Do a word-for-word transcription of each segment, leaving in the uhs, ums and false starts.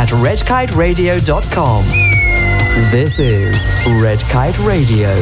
at red kite radio dot com. This is Red Kite Radio.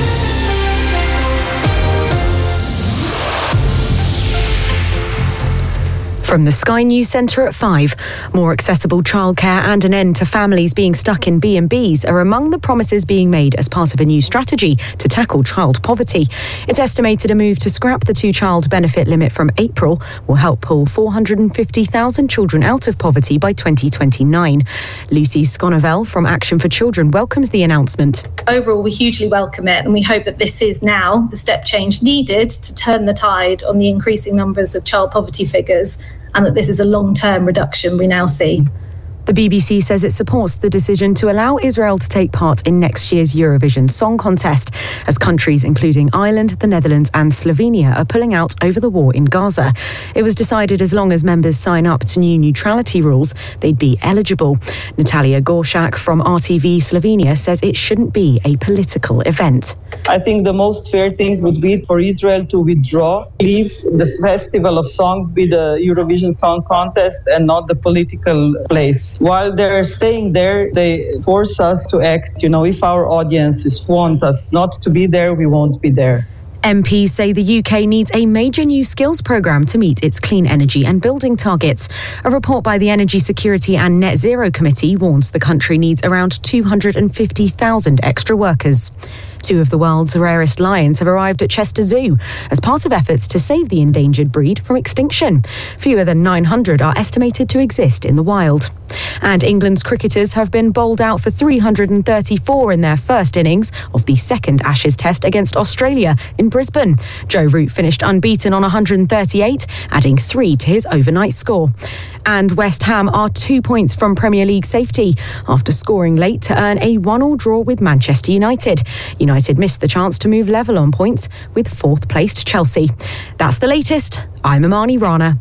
From the Sky News Centre at five, more accessible childcare and an end to families being stuck in B and Bs are among the promises being made as part of a new strategy to tackle child poverty. It's estimated a move to scrap the two-child benefit limit from April will help pull four hundred fifty thousand children out of poverty by twenty twenty-nine. Lucy Sconavel from Action for Children welcomes the announcement. Overall, we hugely welcome it, and we hope that this is now the step change needed to turn the tide on the increasing numbers of child poverty figures, and that this is a long-term reduction we now see. The B B C says it supports the decision to allow Israel to take part in next year's Eurovision Song Contest, as countries including Ireland, the Netherlands and Slovenia are pulling out over the war in Gaza. It was decided as long as members sign up to new neutrality rules, they'd be eligible. Natalia Gorshak from R T V Slovenia says it shouldn't be a political event. I think the most fair thing would be for Israel to withdraw, leave the Festival of Songs be the Eurovision Song Contest and not the political place. While they're staying there, they force us to act. You know, if our audiences want us not to be there, we won't be there. M Ps say the U K needs a major new skills programme to meet its clean energy and building targets. A report by the Energy Security and Net Zero Committee warns the country needs around two hundred fifty thousand extra workers. Two of the world's rarest lions have arrived at Chester Zoo as part of efforts to save the endangered breed from extinction. Fewer than nine hundred are estimated to exist in the wild. And England's cricketers have been bowled out for three hundred thirty-four in their first innings of the second Ashes Test against Australia in Brisbane. Joe Root finished unbeaten on one hundred thirty-eight, adding three to his overnight score. And West Ham are two points from Premier League safety after scoring late to earn a one-all draw with Manchester United. United missed the chance to move level on points with fourth-placed Chelsea. That's the latest. I'm Imani Rana.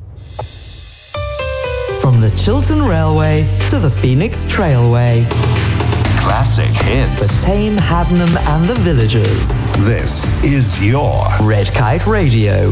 From the Chiltern Railway to the Phoenix Trailway. Classic hits. For Tame, Haddenham and the Villagers. This is your Red Kite Radio.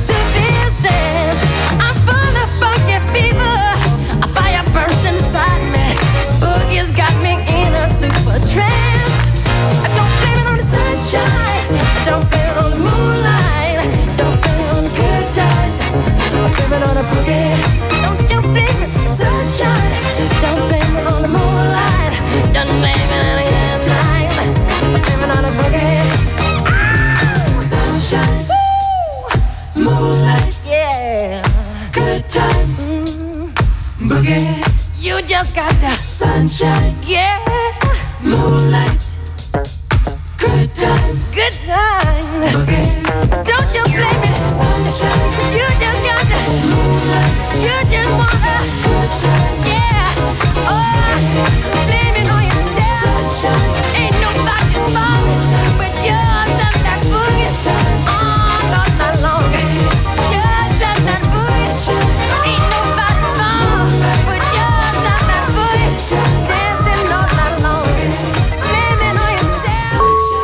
Inside me. got the sunshine, yeah, moonlight, good times, good times. Okay. Don't you blame it, sunshine. You just got the moonlight. You just wanna good times, yeah. Oh, blame it on yourself. Sunshine. Ain't nobody's fault, but you're just that boogie. Oh, not that long. You're just that boogie. Ain't nobody's fault, but you're just that boogie. Dancing all night long. Blame it on yourself.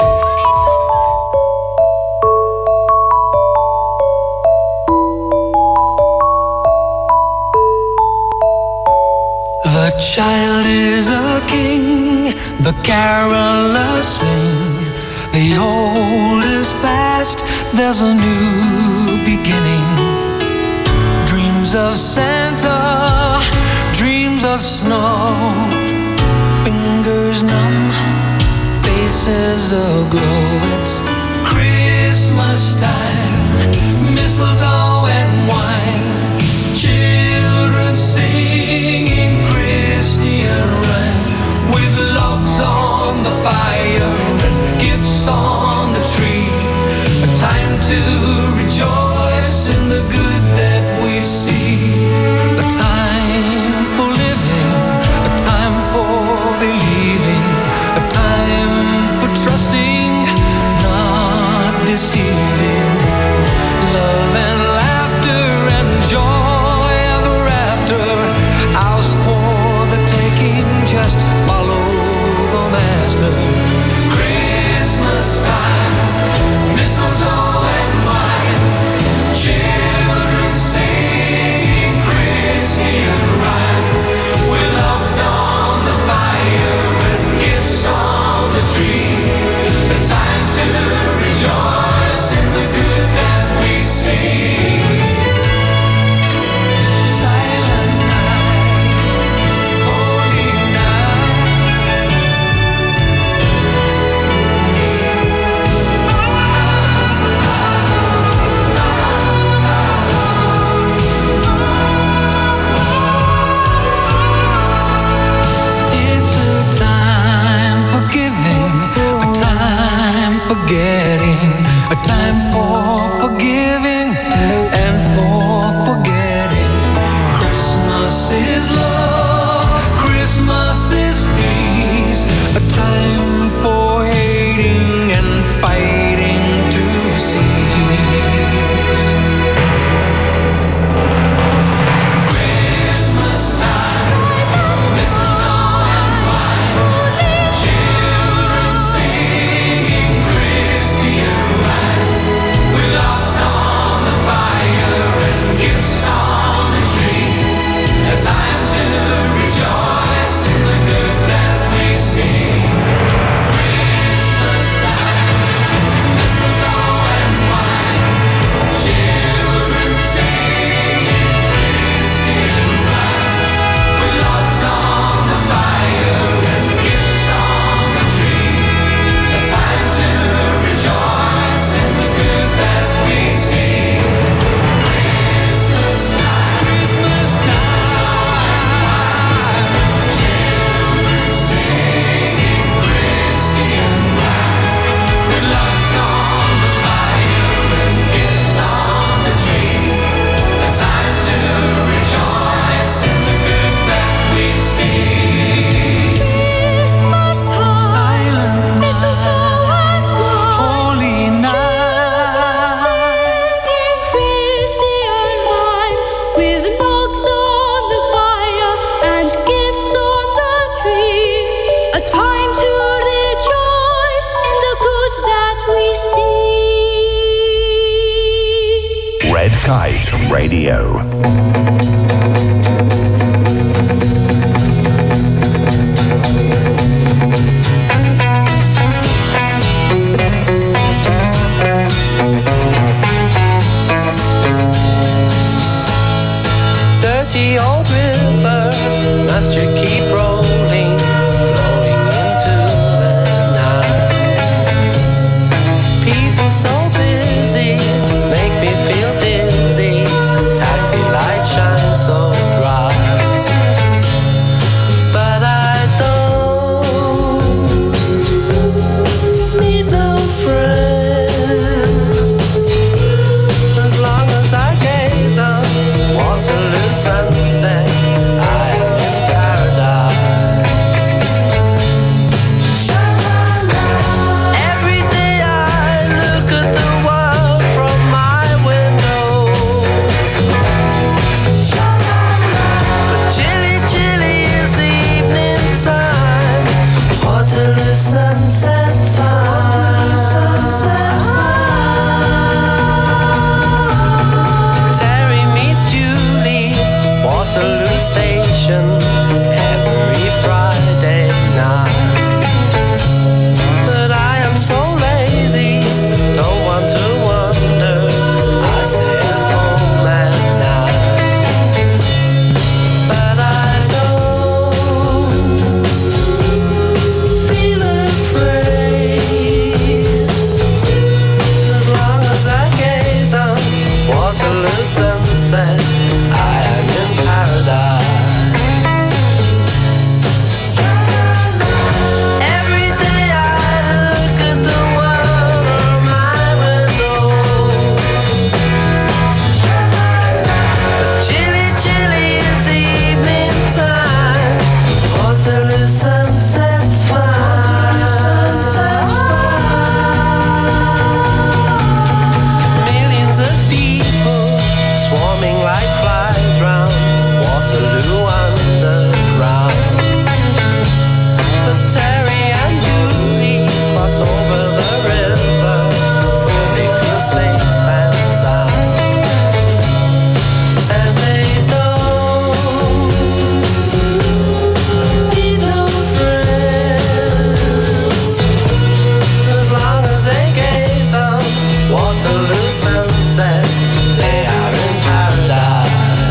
The child is a king, the carolers sing. The old is past, there's a new beginning. Dreams of Santa, dreams of snow. Fingers numb, faces aglow. It's Christmas time, mistletoe and wine. Children singing Christian rhyme, with logs on the fire and gifts on the tree. A time to rejoice in the good that we see. A time for living, a time for believing, a time for trusting, not deceiving. Love and laughter and joy ever after, ours for the taking, just follow the master. Christmas time, mistletoe and wine, children singing Christian rhyme, with logs on the fire and gifts on the tree. A time to rejoice in the good that we see. Silent night, holy It's a time for giving, a time for getting, a time for forgiving and for forgetting. Christmas is love, Christmas is peace, a time for hating and fighting to cease. Christmas time, mistletoe and wine, children singing Christian rhyme, with logs on the fire and gifts on the tree. A time to rejoice in the good that we see. Christmas time, mistletoe and wine, children singing Christian rhyme, with logs on the fire and gifts on the tree. A time to rejoice in the good that we see. Christmas time, Christmas time, children singing Christian rhyme, with logs on the fire and gifts on the tree. A time to rejoice in the good that we see. Christmas time, silent mistletoe and wine, holy night, singing Christian rhyme, with logs on the fire and gifts on the tree. A time to rejoice in the good that we see. Red Kite Radio. Dirty old river, must you keep rolling, flowing into the night. People so busy, make me feel dizzy. Taxi lights the sun sets fire. Millions of people swarming like flies round Waterloo Underground. But Terry and Julie cross over the river where they feel safe and sound. And they know need no friends as long as they gaze on Waterloo sunset. They are in paradise.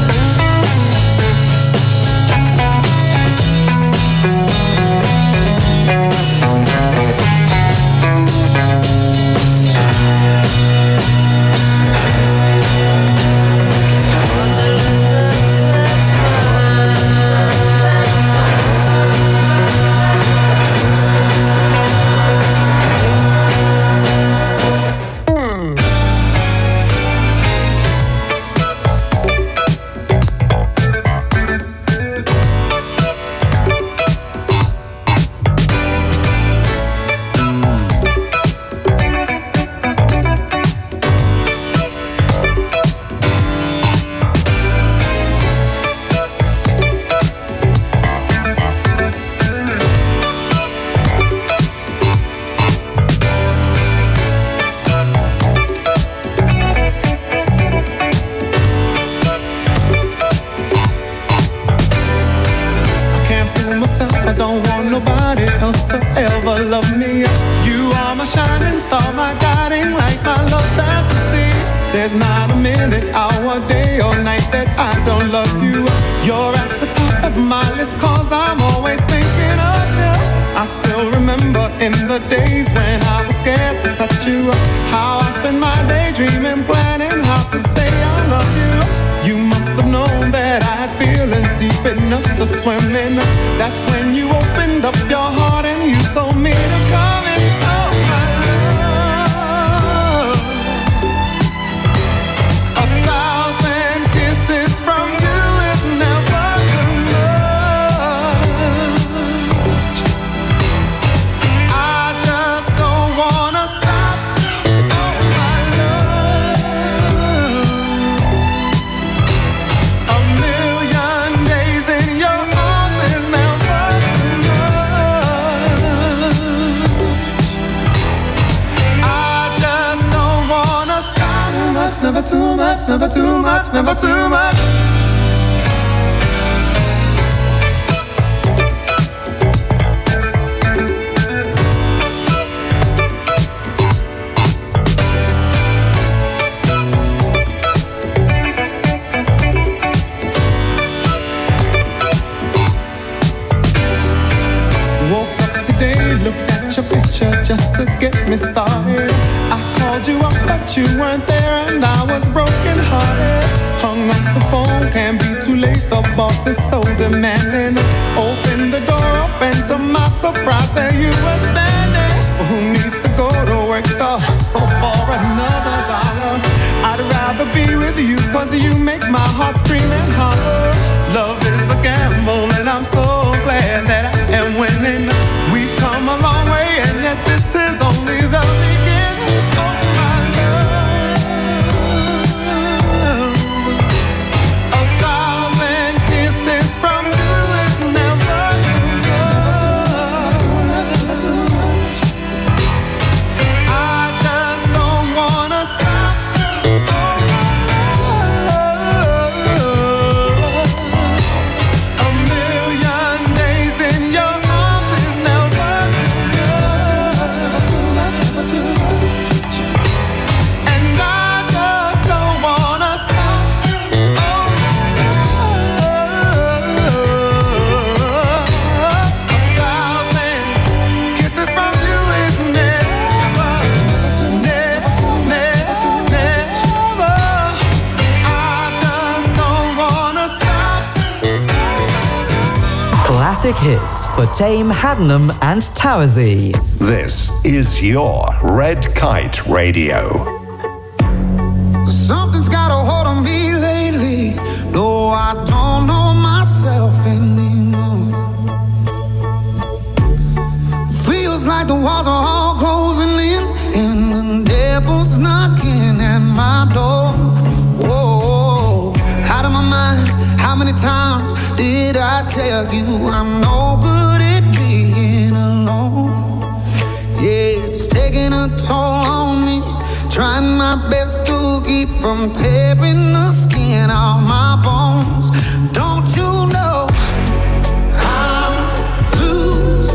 Classic hits for Tame, Haddenham and Towersey. This is your Red Kite Radio. Something's got a hold on me lately. No, I don't know myself anymore. like the walls are all closing in, and the devil's knocking at my door. Whoa, out of my mind. How many times did I tell you I'm no good at being alone? Yeah, it's taking a toll on me, trying my best to keep from tearing the skin off my bones. Don't you know I lose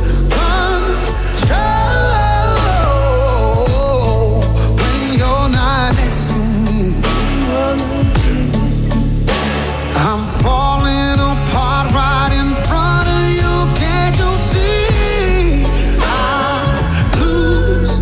control when you're not next to me? I'm falling apart right in front of you. Can't you see? I lose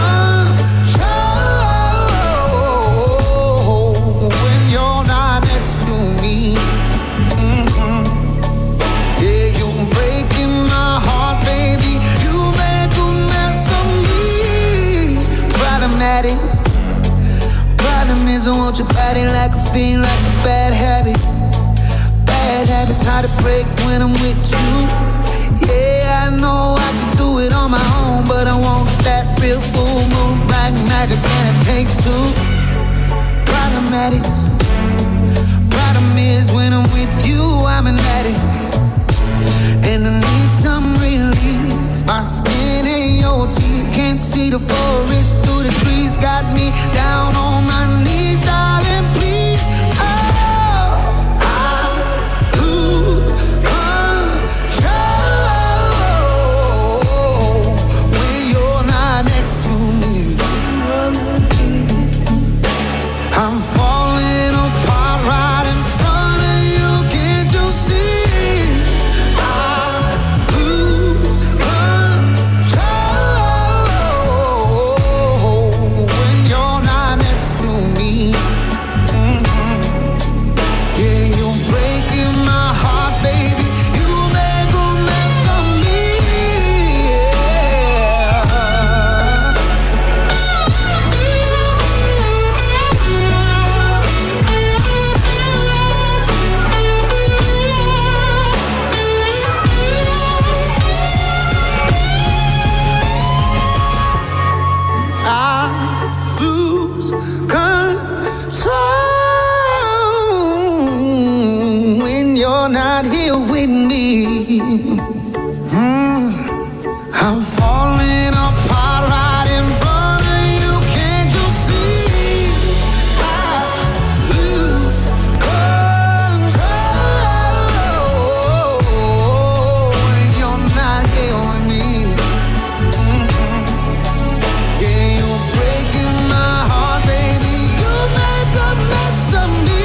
control when you're not next to me. Mm-hmm. Yeah, you're breaking my heart, baby. You make a mess of me. Problematic. Problem is I want your body like a fiend, like a bad habit. Bad habits hard to break when I'm with you. Yeah, I know I can do it on my own, but I want that real full moon black magic, and it takes two. Problematic. Problem is when I'm with you, I'm an addict, and I need some relief. My skin and your teeth can't see the forest through the trees. Got me down on my knees, darling, please. Oh, I lose control when you're not next to me. I'm falling apart right in front of you. Can't you see? I lose control when you're not next to me. Mhm. Yeah, you're breaking my heart, baby. You make a mess of me. Yeah. I lose control when you're not here with me. Mm. I'm falling apart right in front of you. Can't you see? I lose control when you're not here with me. Mhm. Yeah, you're breaking my heart, baby. You make a mess of me.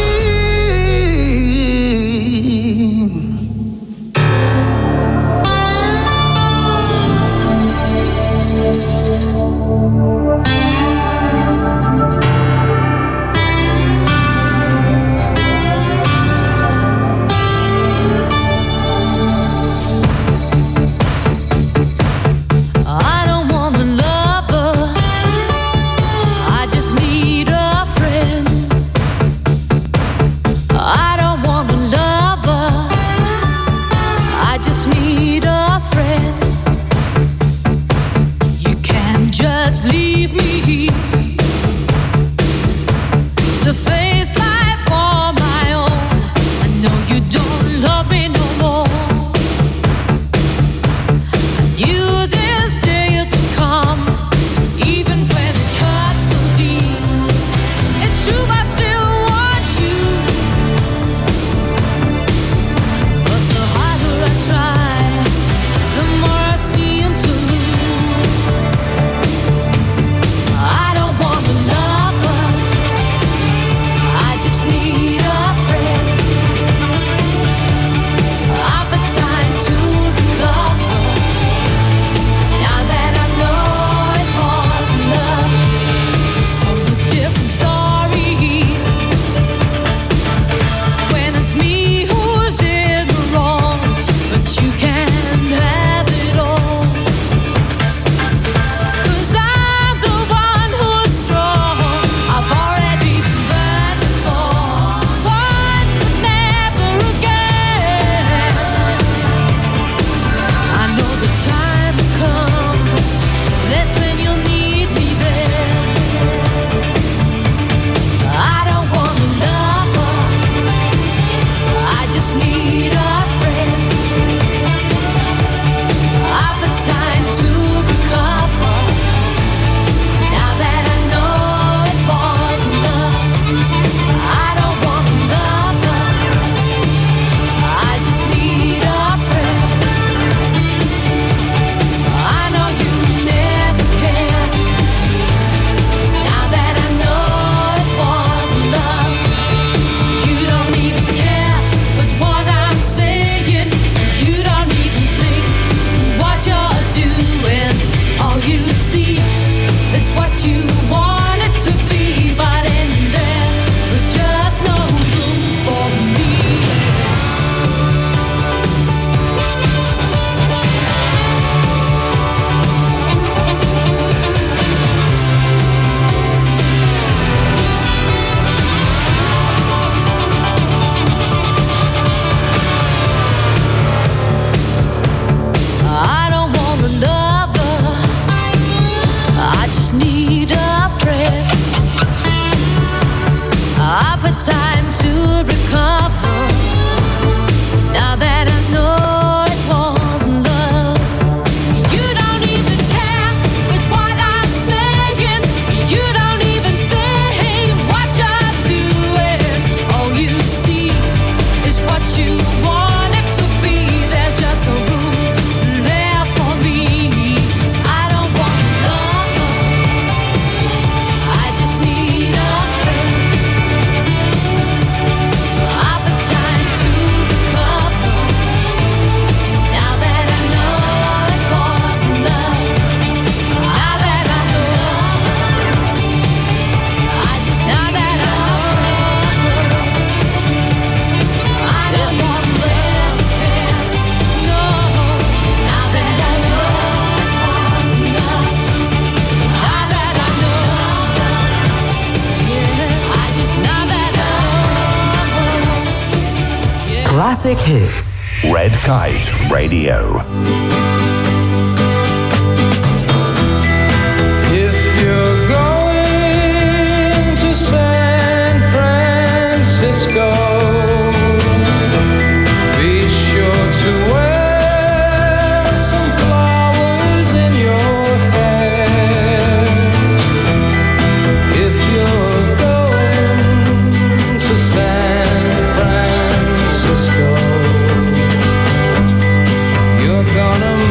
Classic hits. Red Kite Radio. If you're going to San Francisco, be sure to wear some flowers in your hair. If you're going to San Francisco, you're gonna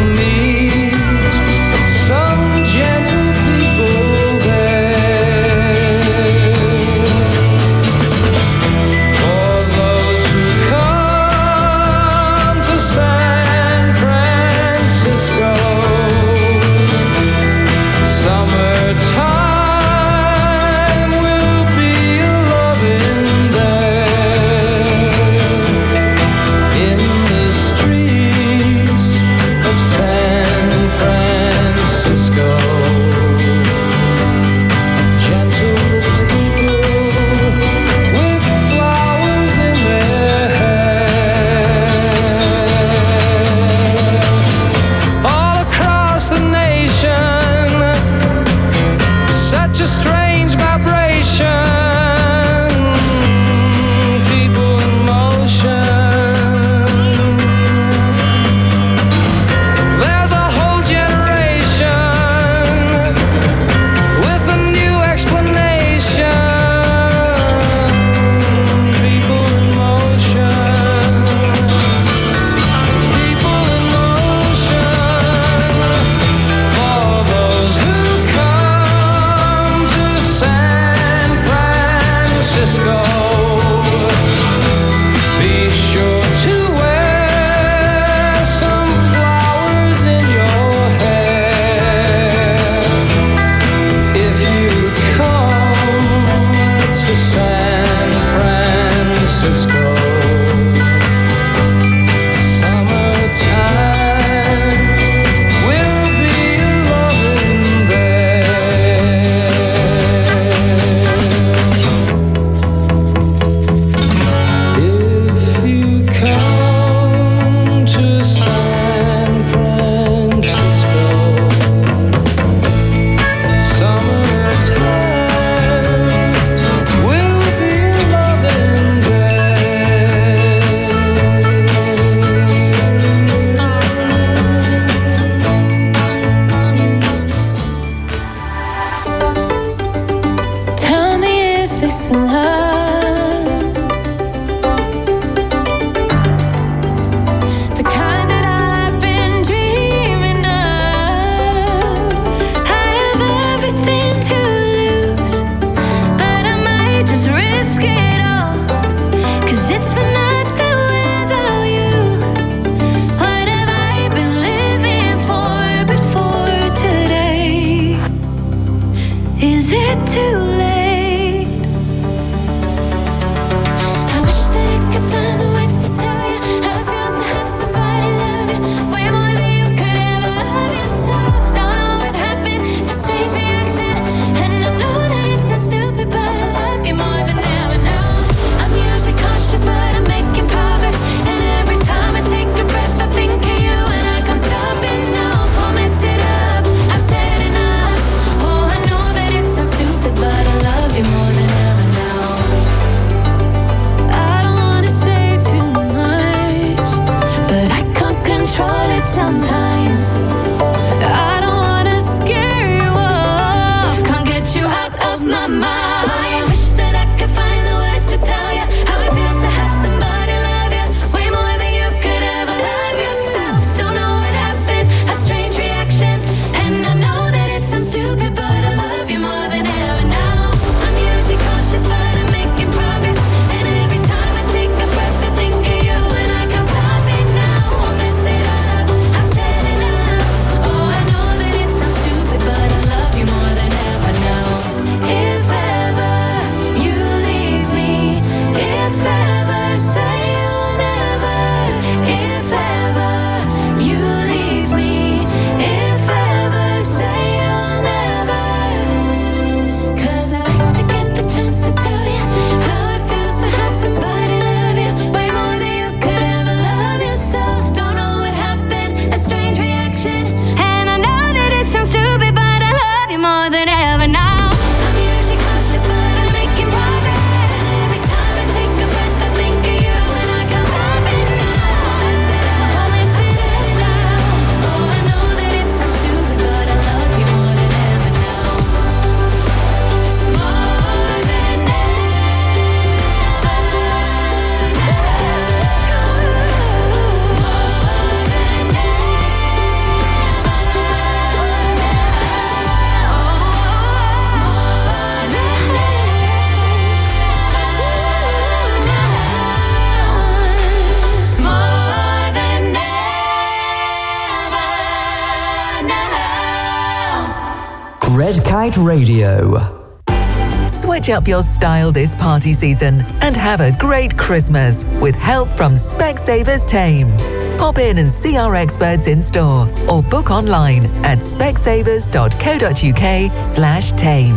Red Kite Radio. Switch up your style this party season and have a great Christmas with help from Specsavers Tame. Pop in and see our experts in store or book online at specsavers.co.uk slash tame.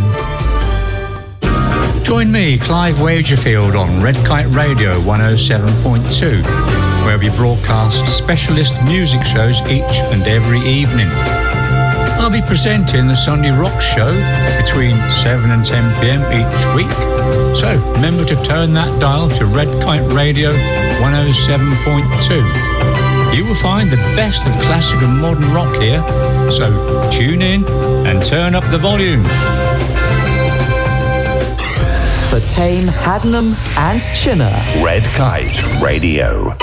Join me, Clive Wagerfield, on Red Kite Radio one oh seven point two, where we broadcast specialist music shows each and every evening. I'll be presenting the Sunday Rock Show between seven and ten p.m. each week. So remember to turn that dial to Red Kite Radio one oh seven point two. You will find the best of classic and modern rock here. So tune in and turn up the volume. For Tame, Haddenham and Chinner. Red Kite Radio.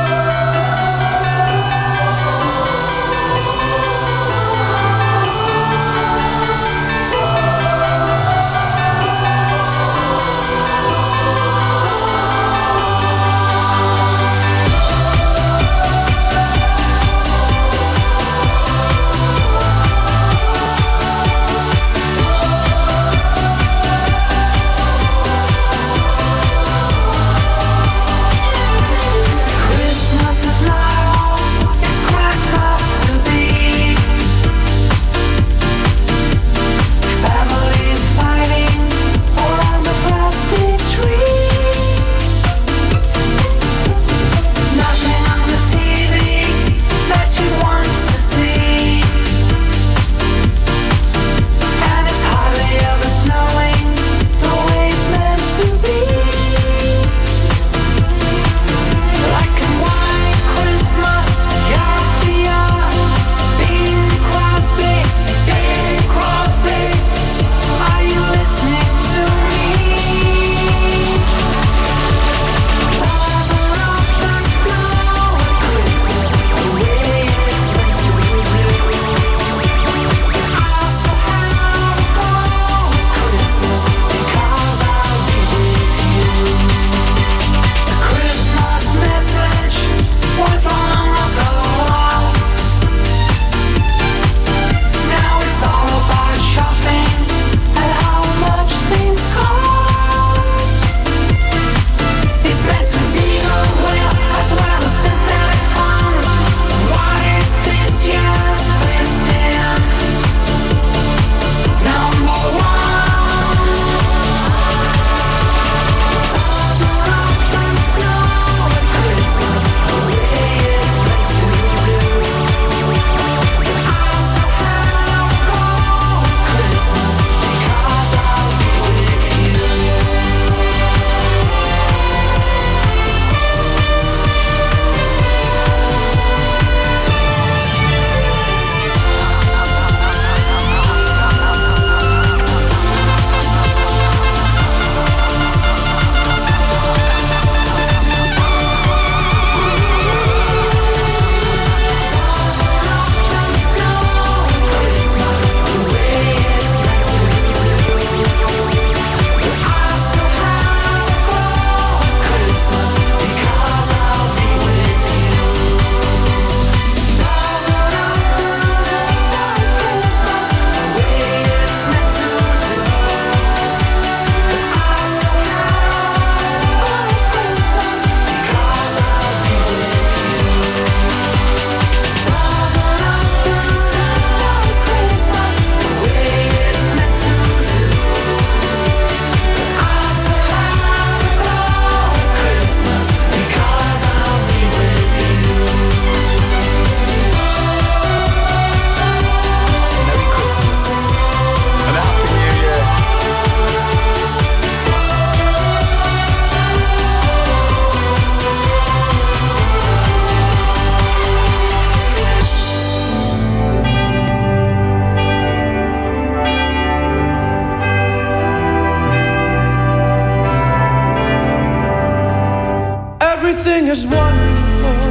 Everything is wonderful.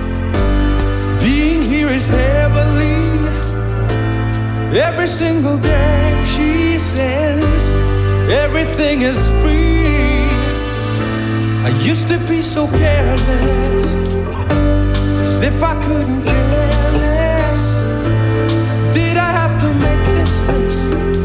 Being here is heavenly. Every single day she sends. Everything is free. I used to be so careless, as if I couldn't care less. Did I have to make this mess?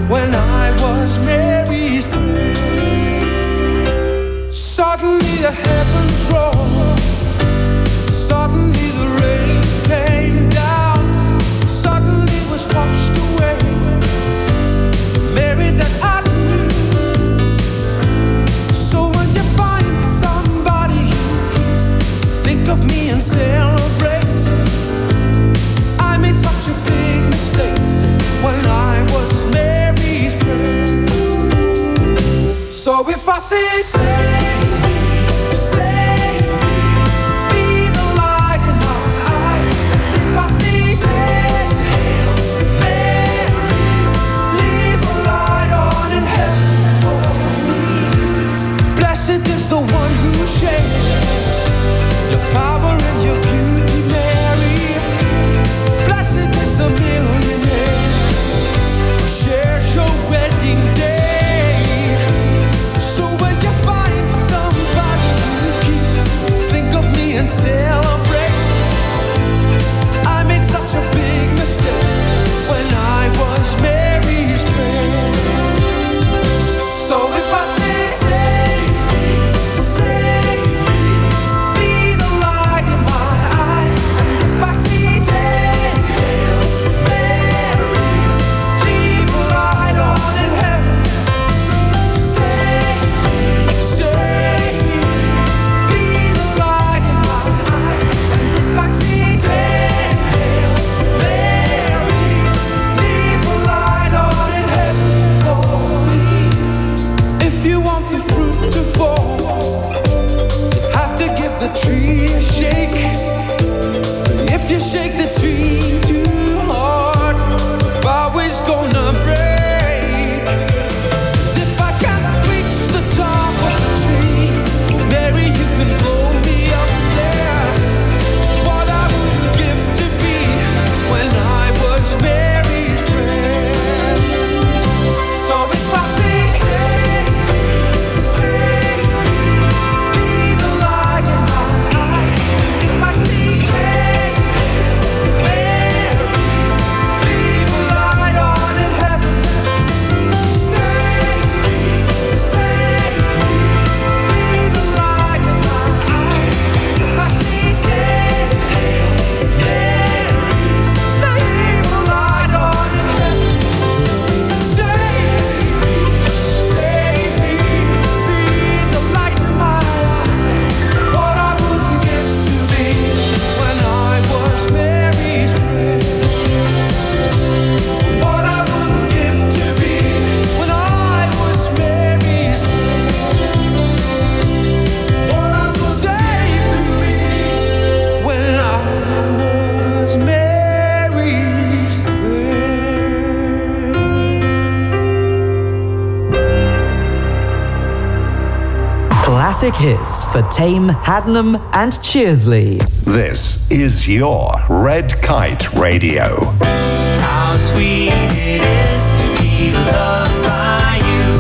classic hits for Tame, Haddenham and Cheersley. This is your Red Kite Radio. How sweet it is to be loved by you.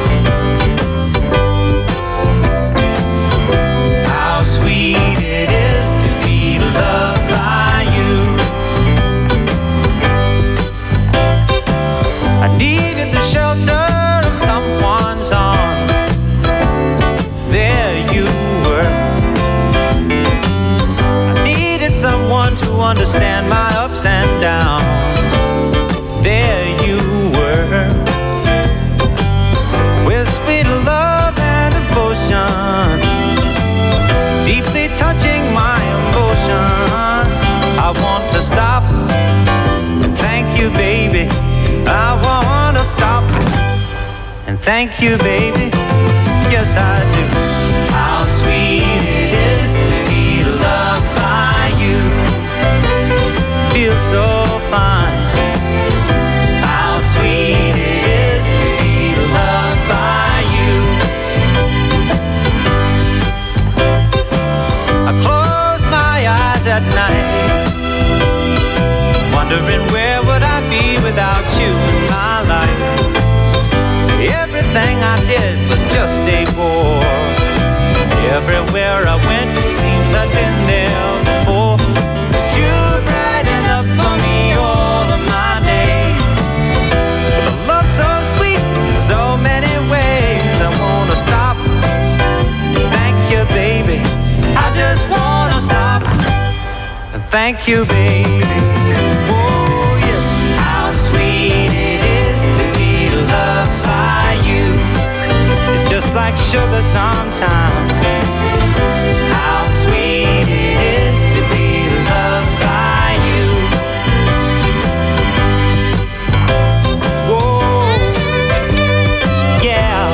How sweet it is to be loved by you. I needed the shelter of someone's arms. There you were. I needed someone to understand my ups and downs. There you were, with sweet love and devotion, deeply touching my emotion. I want to stop and thank you, baby. I want to stop and thank you, baby. Yes, I do. How sweet it is to be loved by you. Feels so fine. How sweet it is to be loved by you. I close my eyes at night, wondering where would I be without you in my life. Everything I did was just a bore. Everywhere I went, it seems I've been there before. But you brighten up for me all of my days. With a love so sweet in so many ways. I wanna stop. Thank you, baby. I just wanna stop. Thank you, baby. Oh, yes. How sweet it is to be loved by you. It's just like sugar sometimes. How sweet it is to be loved by you. Whoa, yeah.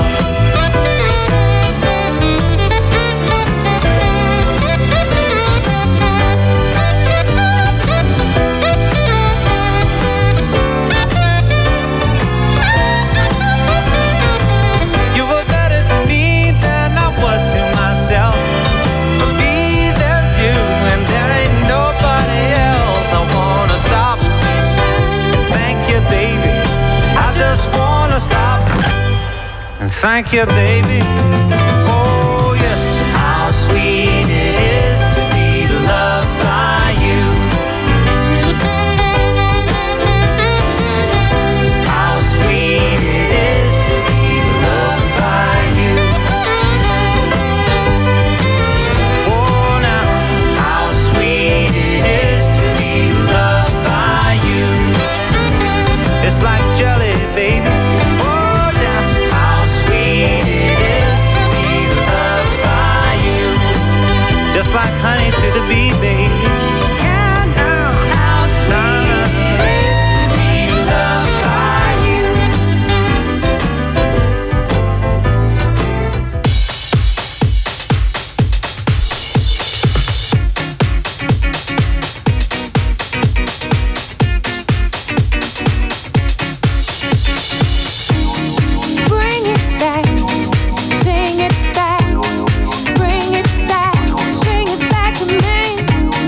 You were better to me than I was to myself. For me, there's you, and there ain't nobody else. I wanna stop and thank you, baby. I just wanna stop and thank you, baby. Oh, yes. How sweet it is to be loved by you. How sweet it is to be loved by you. Oh, now, how sweet it is to be loved by you. It's like jelly, baby. Oh, yeah. How sweet it is to be loved by you. Just like honey to the bee, baby. Yeah, now, how sweet it is to be loved by you. Bring it back, sing it back, bring it back, sing it back to me.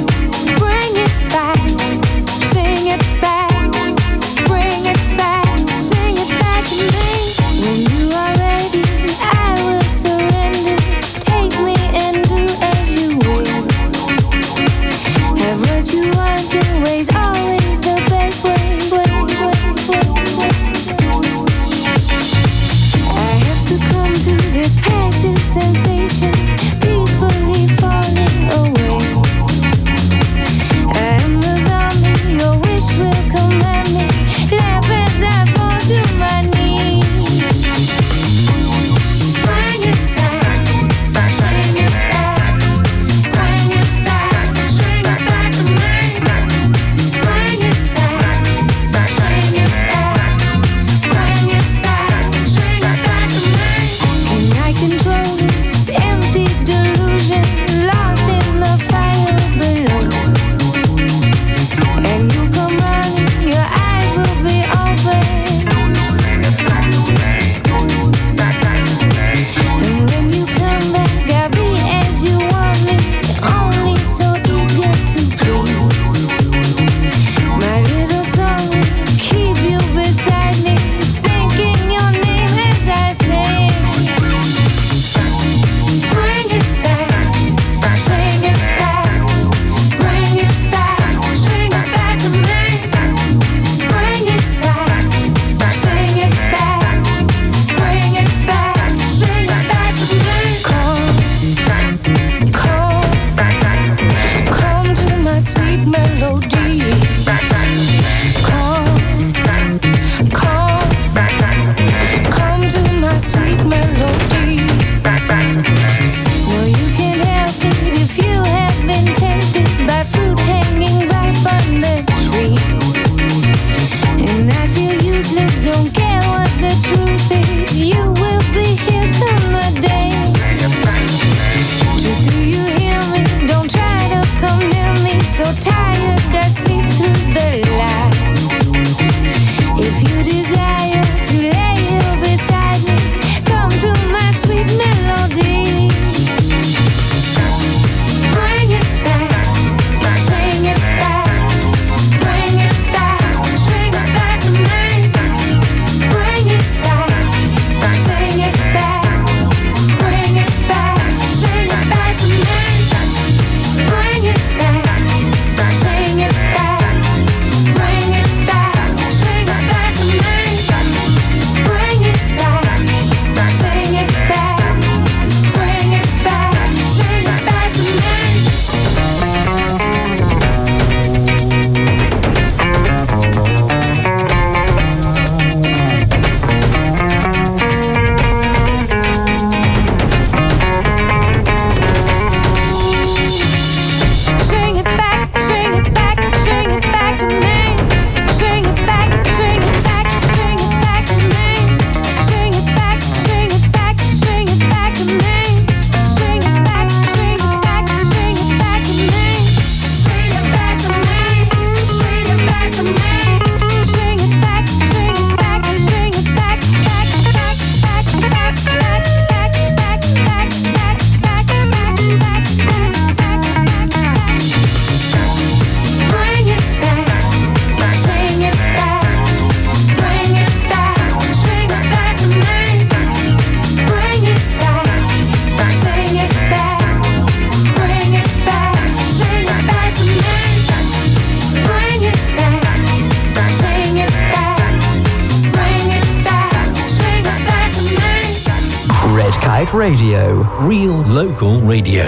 Kite Radio. Real local radio.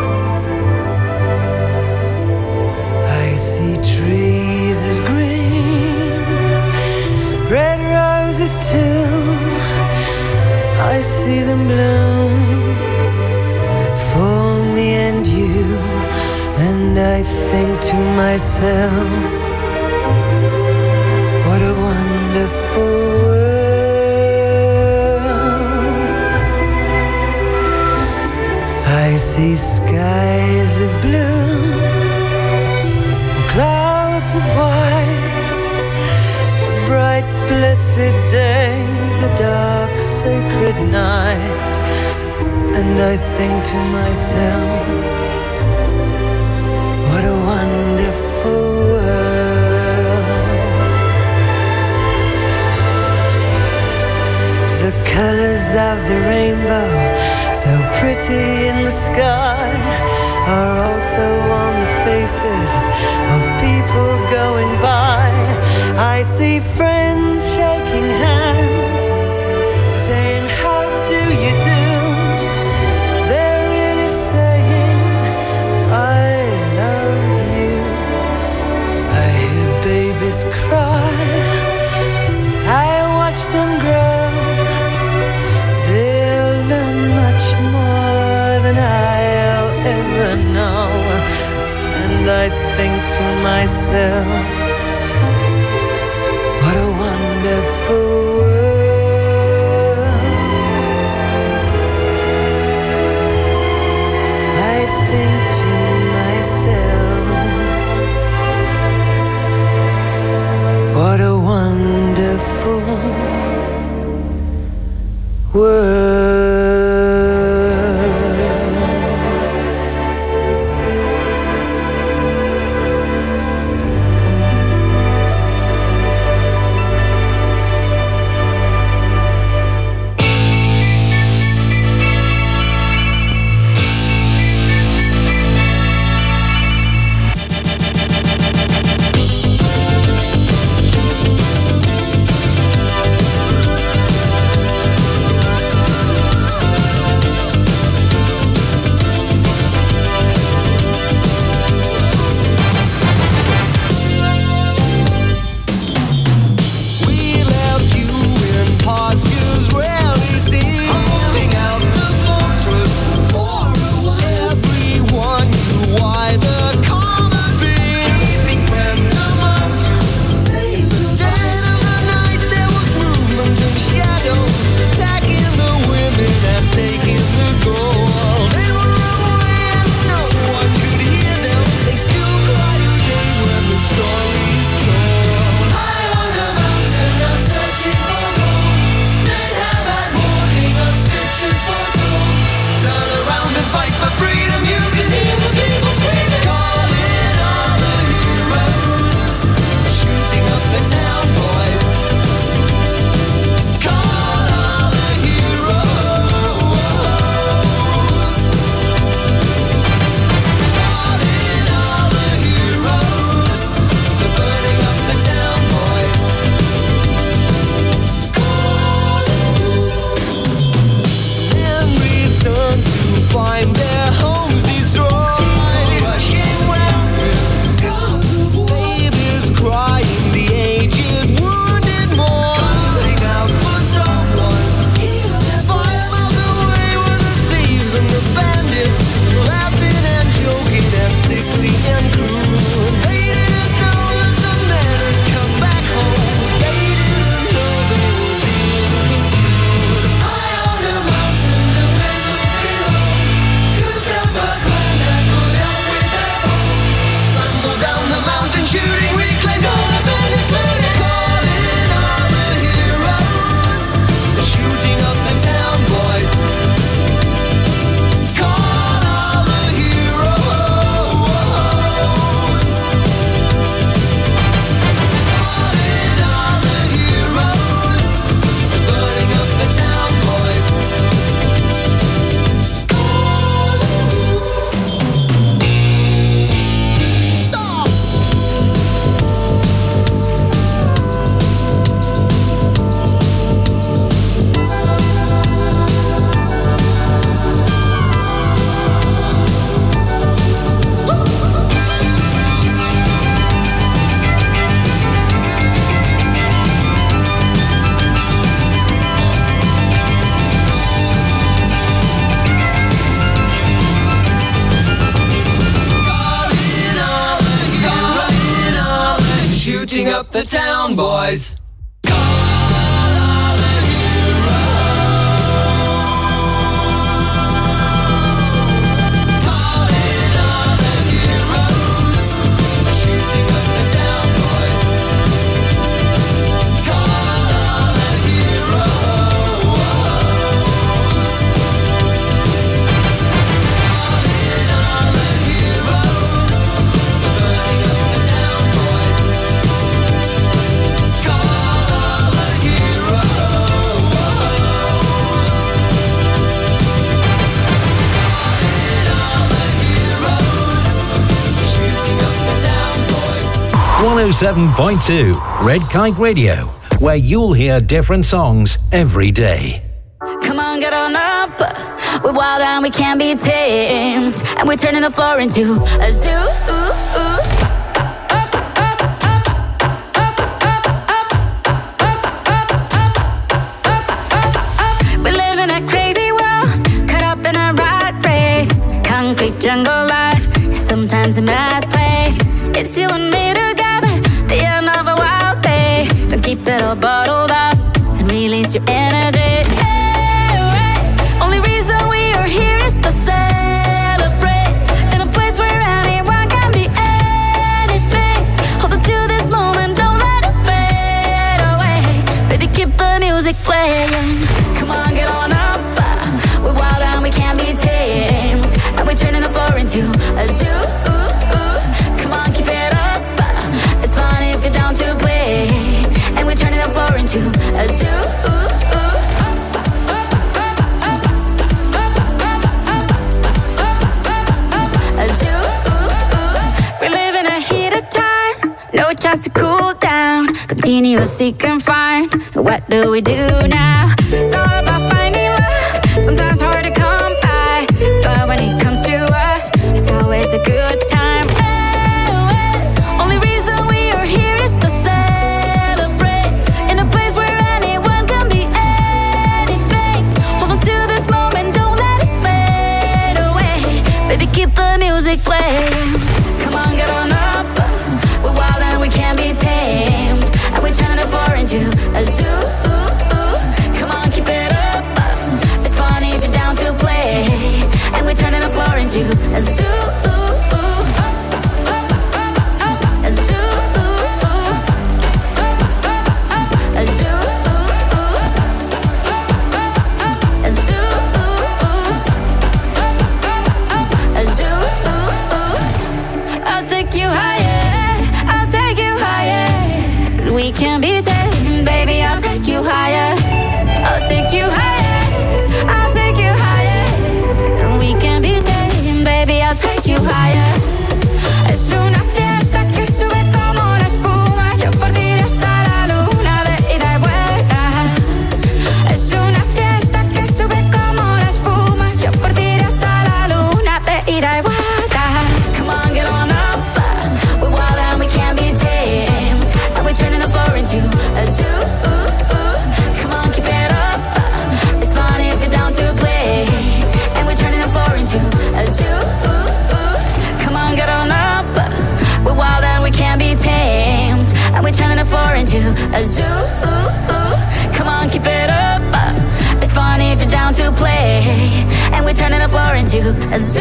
I see trees of green, red roses too. I see them bloom for me and you, and I think to myself, what a wonderful world. I see skies of blue, clouds of white, the bright blessed day, the dark sacred night, and I think to myself, what a wonderful world. The colors of the rainbow, so pretty in the sky, are also on the faces of people going by. I see friends shaking hands, saying, how do you do? They're really saying, I love you. I hear babies cry, I watch them grow. They'll learn much more than I'll ever know. And I think to myself, what a wonderful world. I think to myself, what a wonderful world. town, boys. one oh seven point two Red Kite Radio, where you'll hear different songs every day. Come on, get on up. We're wild and we can't be tamed, and we're turning the floor into a zoo. Ooh, ooh. We live in a crazy world, caught up in a rat race. Concrete jungle life is sometimes a mad place. It's you and me together, the end of a wild day. Don't keep it all bottled up and release your energy. Hey, hey. Only reason we are here is to celebrate in a place where anyone can be anything. Hold on to this moment, don't let it fade away. Baby, keep the music playing. Come on, get on up. We're wild and we can't be tamed, and we're turning the floor into a zoo. Come on, keep it up. It's fun if you're down to play, and we're turning the floor into a zoo. A zoo. We're living a heated time, no chance to cool down. Continue seek and find. What do we do now? It's all about finding love. Sometimes hard to come by, but when it comes to us, it's always a good time. Only reason we are here is to celebrate in a place where anyone can be anything. Hold on to this moment, don't let it fade away. Baby, keep the music playing. Come on, get on up. We're wild and we can't be tamed, and we're turning the floor into a zoo. Come on, keep it up. It's fun if you're down to play, and we're turning the floor into a zoo. We can be tamed, baby, I'll take you higher. I'll take you higher. I'll take you higher. We can be tamed, baby, I'll take you higher. Es una fiesta que sube como la espuma. Yo por ti hasta la luna de ida y vuelta. Es una fiesta que sube como la espuma. Yo por ti hasta la luna de ida y vuelta. Come on, get on up. We're wild and we can't be tamed, and we're turning the floor into a zoo. Come on, keep it up. It's fun if you're down to play, and we're turning the floor into a zoo. Come on, get on up. We're wild and we can't be tamed, and we're turning the floor into a zoo. Come on, keep it up. It's fun if you're down to play, and we're turning the floor into a zoo.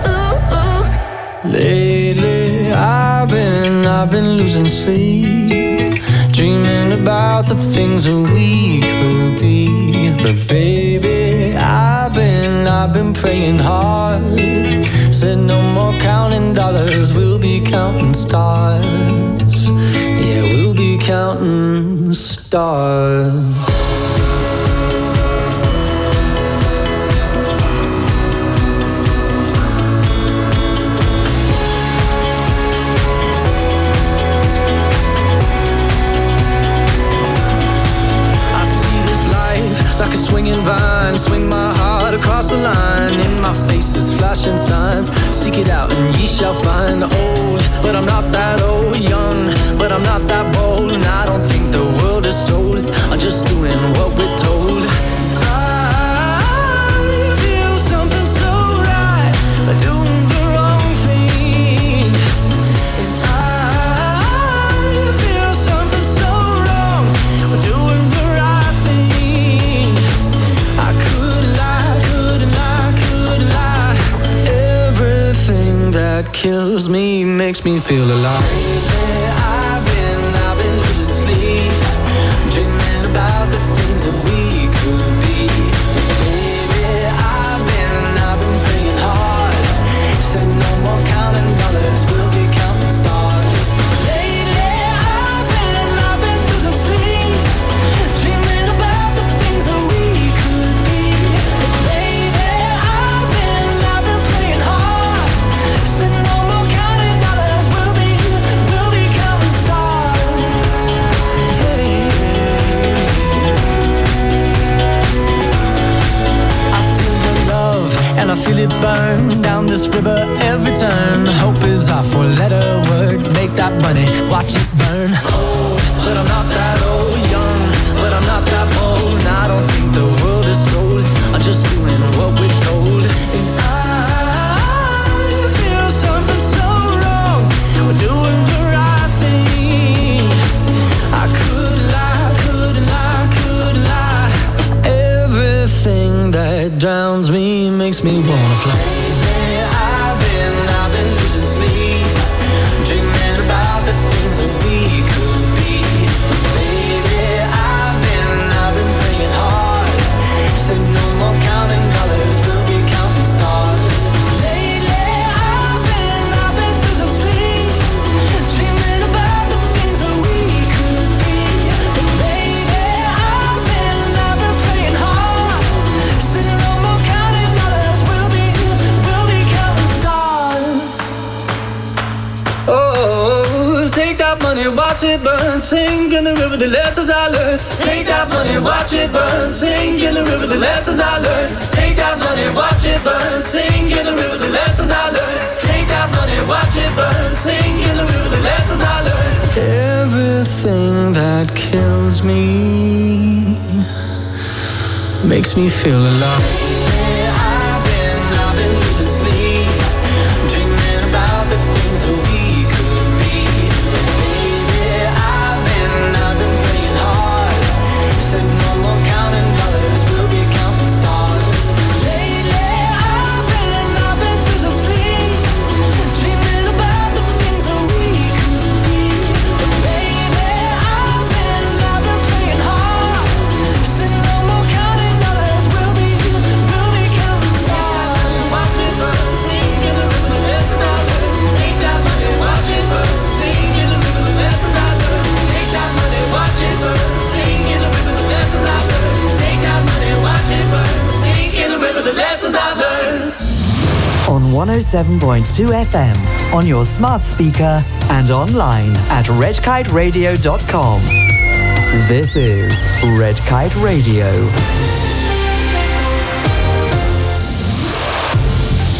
Lately, I've been, I've been losing sleep, dreaming about the things that we could be. But baby, I've been, I've been praying hard. Said no more counting dollars, we'll be counting stars. Yeah, we'll be counting stars. Like a swinging vine, swing my heart across the line. In my face is flashing signs. Seek it out and ye shall find. Old, but I'm not that old. Young, but I'm not that bold. And I don't think the world is sold. I'm just doing what we're told. I feel something so right, doing the wrong thing. And I feel something so makes me feel alive. I've been, I've been losing sleep, dreaming about the things that we could be. Baby, I've been, I've been praying hard, said no more counting dollars, we'll be counting stars. Lately, I've been, I've been losing sleep, dreaming about the things that we could be. Baby, I've been, I've been praying hard, said no more counting dollars, we'll be, we'll be counting stars. Hey. I feel the love and I feel it burn down this river every turn. Hope is our four-letter word. Make that money, watch it burn. Old, but I'm not that old. Young, but I'm not that bold. And I don't think the world is sold. I'm just doing what we're told. And I feel something so wrong. We're doing the right thing. I could lie, could lie, could lie. Everything that drowns me makes me wanna fly. I've been, I've been losing sleep, dreaming about the things that we could be. Baby, I've been, I've been praying hard, said no more counting dollars, we'll be counting stars. Lately, I've been, I've been losing sleep, dreaming about the things that we could be. Baby, I've been, I've been praying hard, said no more counting dollars, we'll be, we'll be counting stars. Oh, take that money, watch it burn, sing in the river the lessons I learned. Take that money, watch it burn, sing in the river the lessons I learned. Take that money, watch it burn, sing in the river the lessons I learned. Take that money, watch it burn, sing in the river the lessons I learned. Everything that kills me makes me feel alive. I've been, I've been losing sleep, dreaming about the things that we could be. Baby, I've been, I've been praying hard, said no more counting dollars, we'll be counting stars. Lately, I've been, I've been losing sleep, dreaming about the things that we could be. Baby, I've been, I've been praying hard, said no more counting dollars, we'll be, we'll be counting stars. Watch it burn, sing in the river the lessons I learned. Take that money, watch it burn, sing in the river the lessons I learned. Take that money, watch it burn, sing in the river the lessons I learned. Take that money, watch it burn, sing in the river the lessons I've learned. On one oh seven point two F M, on your smart speaker and online at red kite radio dot com. This is Red Kite Radio.